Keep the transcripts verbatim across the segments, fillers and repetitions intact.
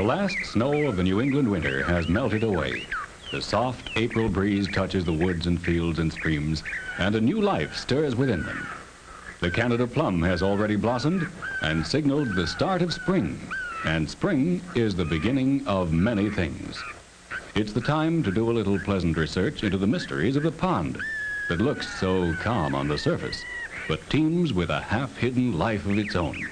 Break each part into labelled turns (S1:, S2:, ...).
S1: The last snow of the New England winter has melted away. The soft April breeze touches the woods and fields and streams, and a new life stirs within them. The Canada plum has already blossomed and signaled the start of spring, and spring is the beginning of many things. It's the time to do a little pleasant research into the mysteries of the pond that looks so calm on the surface, but teems with a half-hidden life of its own.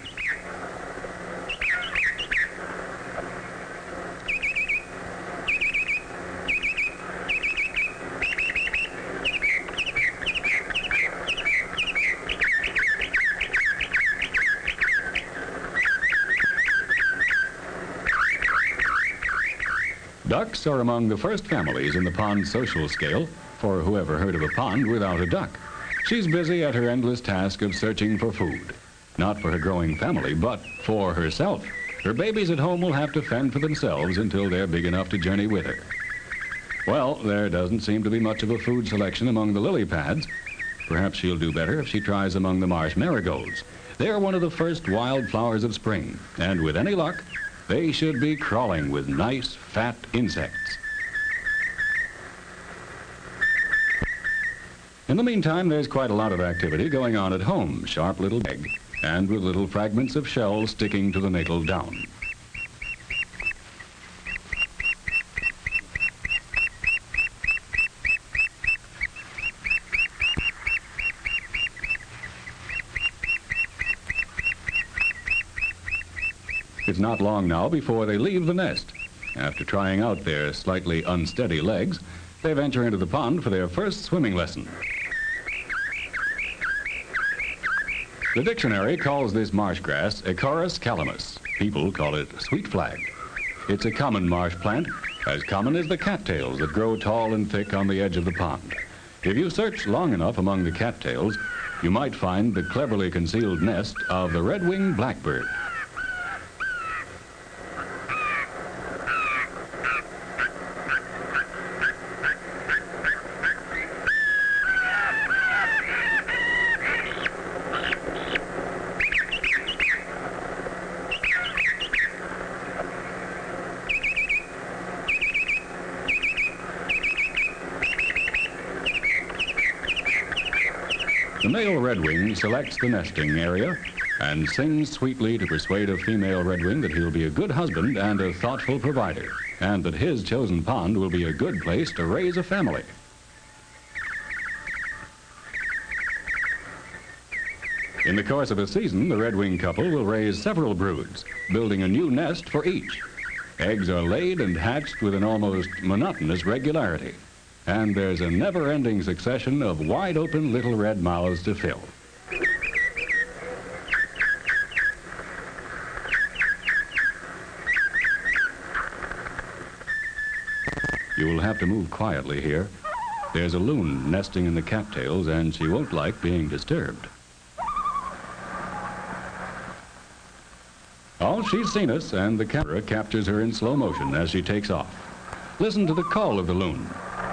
S1: Ducks are among the first families in the pond's social scale, for whoever heard of a pond without a duck? She's busy at her endless task of searching for food. Not for her growing family, but for herself. Her babies at home will have to fend for themselves until they're big enough to journey with her. Well, there doesn't seem to be much of a food selection among the lily pads. Perhaps she'll do better if she tries among the marsh marigolds. They're one of the first wild flowers of spring, and with any luck, they should be crawling with nice, fat insects. In the meantime, there's quite a lot of activity going on at home. Sharp little egg, and with little fragments of shell sticking to the natal down. It's not long now before they leave the nest. After trying out their slightly unsteady legs, they venture into the pond for their first swimming lesson. The dictionary calls this marsh grass Acorus calamus. People call it sweet flag. It's a common marsh plant, as common as the cattails that grow tall and thick on the edge of the pond. If you search long enough among the cattails, you might find the cleverly concealed nest of the red-winged blackbird. The male redwing selects the nesting area and sings sweetly to persuade a female redwing that he'll be a good husband and a thoughtful provider, and that his chosen pond will be a good place to raise a family. In the course of a season, the redwing couple will raise several broods, building a new nest for each. Eggs are laid and hatched with an almost monotonous regularity. And there's a never-ending succession of wide-open little red mouths to fill. You will have to move quietly here. There's a loon nesting in the cattails, and she won't like being disturbed. Oh, she's seen us, and the camera captures her in slow motion as she takes off. Listen to the call of the loon.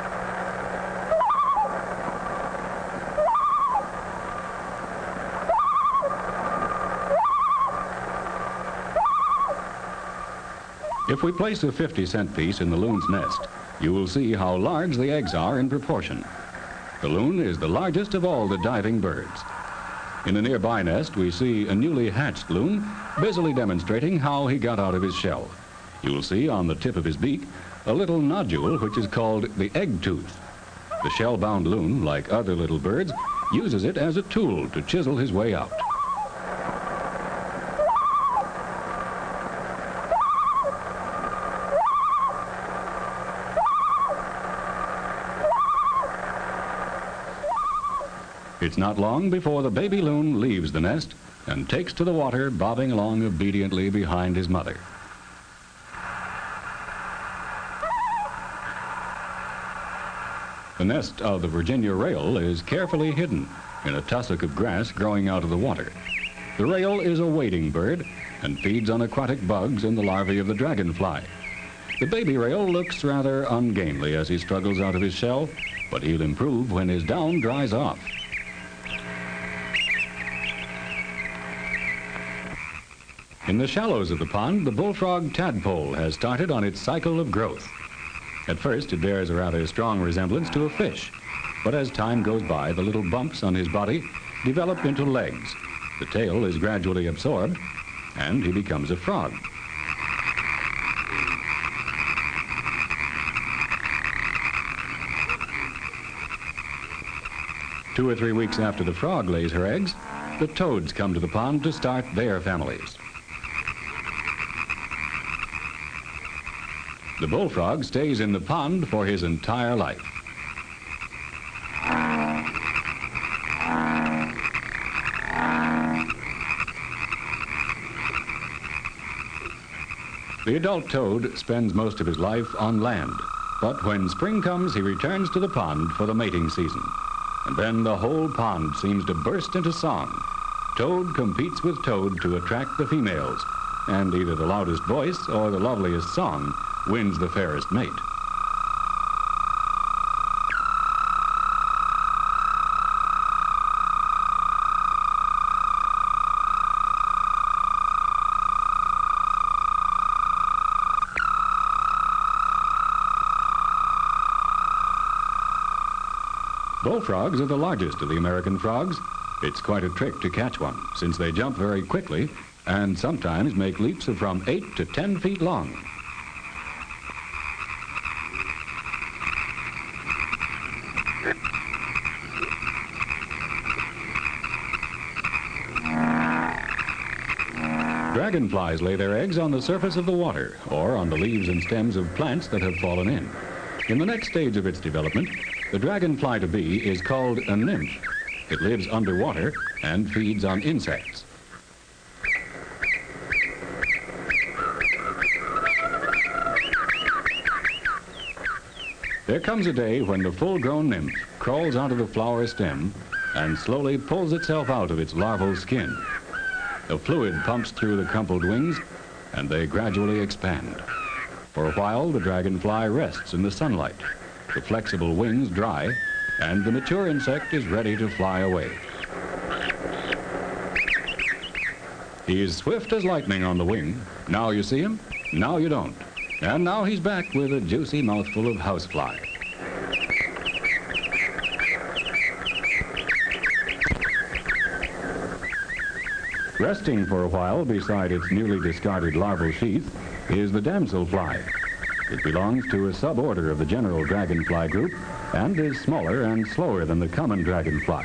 S1: If we place a fifty cent piece in the loon's nest, you will see how large the eggs are in proportion. The loon is the largest of all the diving birds. In a nearby nest, we see a newly hatched loon busily demonstrating how he got out of his shell. You will see on the tip of his beak a little nodule which is called the egg tooth. The shell-bound loon, like other little birds, uses it as a tool to chisel his way out. It's not long before the baby loon leaves the nest and takes to the water, bobbing along obediently behind his mother. The nest of the Virginia rail is carefully hidden in a tussock of grass growing out of the water. The rail is a wading bird and feeds on aquatic bugs and the larvae of the dragonfly. The baby rail looks rather ungainly as he struggles out of his shell, but he'll improve when his down dries off. In the shallows of the pond, the bullfrog tadpole has started on its cycle of growth. At first, it bears a rather strong resemblance to a fish, but as time goes by, the little bumps on his body develop into legs. The tail is gradually absorbed, and he becomes a frog. Two or three weeks after the frog lays her eggs, the toads come to the pond to start their families. The bullfrog stays in the pond for his entire life. The adult toad spends most of his life on land, but when spring comes, he returns to the pond for the mating season. And then the whole pond seems to burst into song. Toad competes with toad to attract the females, and either the loudest voice or the loveliest song wins the fairest mate. Bullfrogs are the largest of the American frogs. It's quite a trick to catch one, since they jump very quickly and sometimes make leaps of from eight to ten feet long. Dragonflies lay their eggs on the surface of the water or on the leaves and stems of plants that have fallen in. In the next stage of its development, the dragonfly-to-be is called a nymph. It lives underwater and feeds on insects. There comes a day when the full-grown nymph crawls onto the flower stem and slowly pulls itself out of its larval skin. The fluid pumps through the crumpled wings, and they gradually expand. For a while, the dragonfly rests in the sunlight. The flexible wings dry, and the mature insect is ready to fly away. He is swift as lightning on the wing. Now you see him, now you don't. And now he's back with a juicy mouthful of housefly. Resting for a while beside its newly discarded larval sheath is the damselfly. It belongs to a suborder of the general dragonfly group and is smaller and slower than the common dragonfly.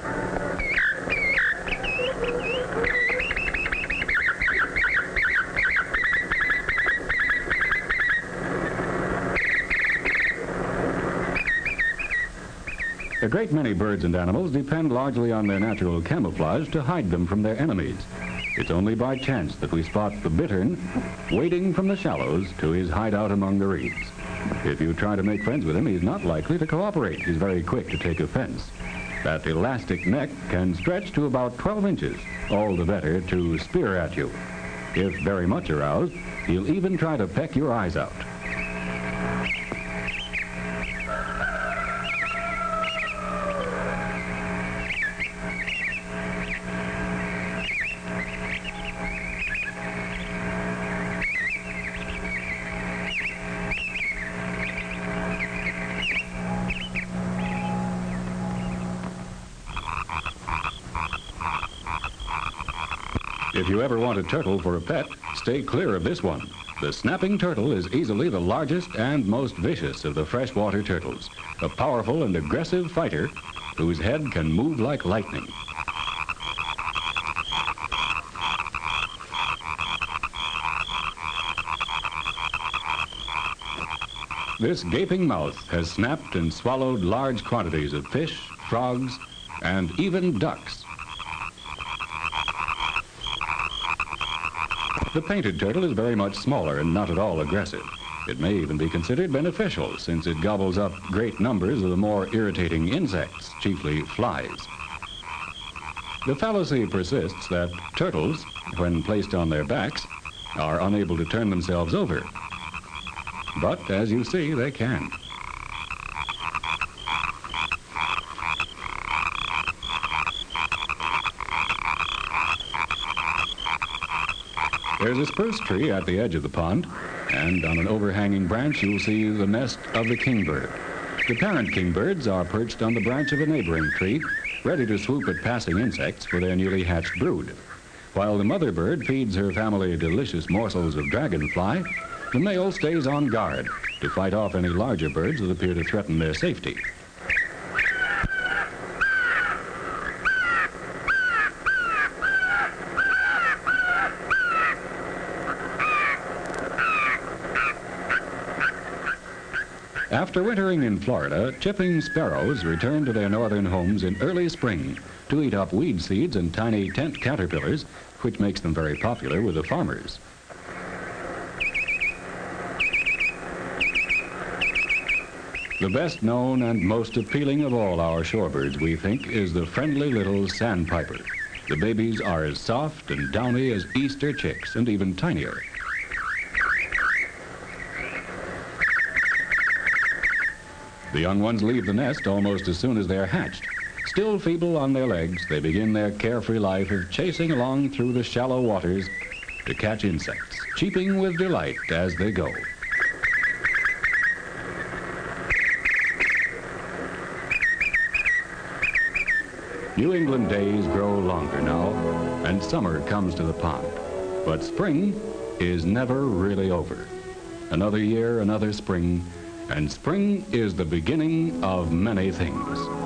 S1: A great many birds and animals depend largely on their natural camouflage to hide them from their enemies. It's only by chance that we spot the bittern wading from the shallows to his hideout among the reeds. If you try to make friends with him, he's not likely to cooperate. He's very quick to take offense. That elastic neck can stretch to about twelve inches, all the better to spear at you. If very much aroused, he'll even try to peck your eyes out. If you ever want a turtle for a pet, stay clear of this one. The snapping turtle is easily the largest and most vicious of the freshwater turtles, a powerful and aggressive fighter whose head can move like lightning. This gaping mouth has snapped and swallowed large quantities of fish, frogs, and even ducks. The painted turtle is very much smaller and not at all aggressive. It may even be considered beneficial since it gobbles up great numbers of the more irritating insects, chiefly flies. The fallacy persists that turtles, when placed on their backs, are unable to turn themselves over. But as you see, they can. There's a spruce tree at the edge of the pond, and on an overhanging branch you'll see the nest of the kingbird. The parent kingbirds are perched on the branch of a neighboring tree, ready to swoop at passing insects for their newly hatched brood. While the mother bird feeds her family delicious morsels of dragonfly, the male stays on guard to fight off any larger birds that appear to threaten their safety. After wintering in Florida, chipping sparrows return to their northern homes in early spring to eat up weed seeds and tiny tent caterpillars, which makes them very popular with the farmers. The best known and most appealing of all our shorebirds, we think, is the friendly little sandpiper. The babies are as soft and downy as Easter chicks, and even tinier. The young ones leave the nest almost as soon as they're hatched. Still feeble on their legs, they begin their carefree life of chasing along through the shallow waters to catch insects, cheeping with delight as they go. New England days grow longer now, and summer comes to the pond. But spring is never really over. Another year, another spring, and spring is the beginning of many things.